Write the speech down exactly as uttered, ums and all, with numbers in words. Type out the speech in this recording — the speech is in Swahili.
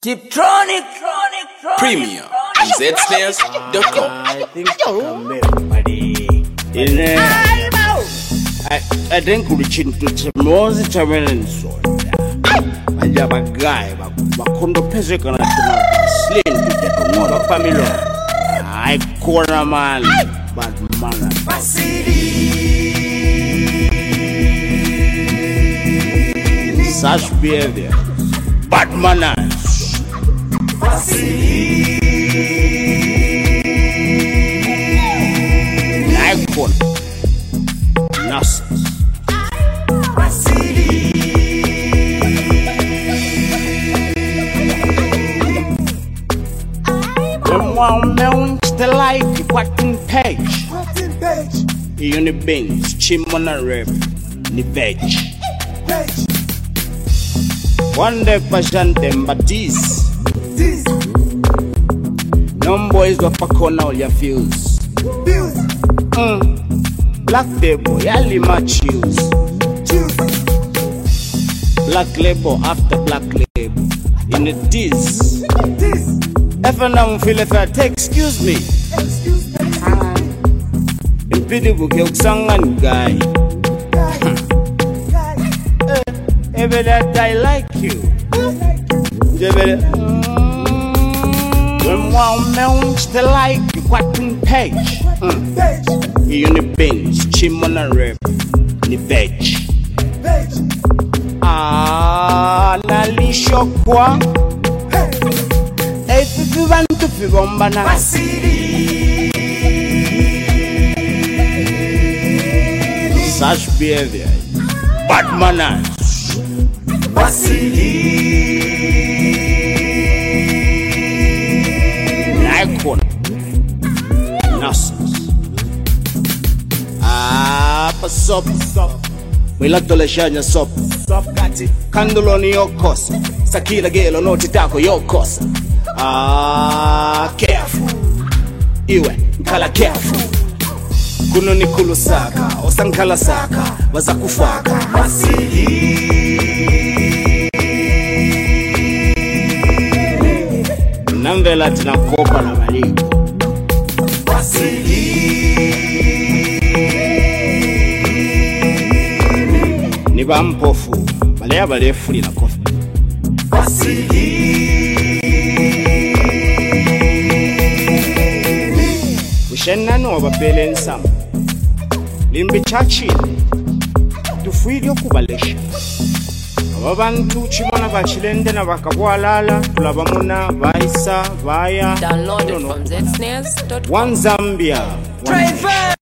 Tiptronic Premium Z Snares dot com. I think everybody in there. I I think we chin to Timozi Tamen soda. Majaba guy bakondo pese kana tuma slim to get more family. I corner man but man. Such behavior, bad manners. Icon, nonsense. When one mounts the light, quatin page. Uni beans, chimona rep, ni veg. One day passion them but this No boys were pakona all your feels mm. Black label, yali match use Black label after black label In a this If I don't feel if I take excuse me Impedible kyokusangan guy Ever that I like you. Mm. When one mounts the like you quatin page. Mm. Uni beans, chimona rep, ni veg. Ah, nali shokwa. If you want to feel bombana. Such behavior, bad manners. Icon, nonsense. Ah, pass up, we like to leshanya sop. Candle on your course, Sakila gelo no titako your course. Ah, careful, iwe nkala careful. Kuno ni kulusaka, osankala saka, wazakufaka. Namvela tunakopa na maliko ni bampofu balea balefuli na kofi ushenano wabapele nsama limbi chachile tufuili okubalesha Abantu chimona bachilende na bakabwalala tulabamuna baisa baya Download it from Z Snares dot com. One Zambia one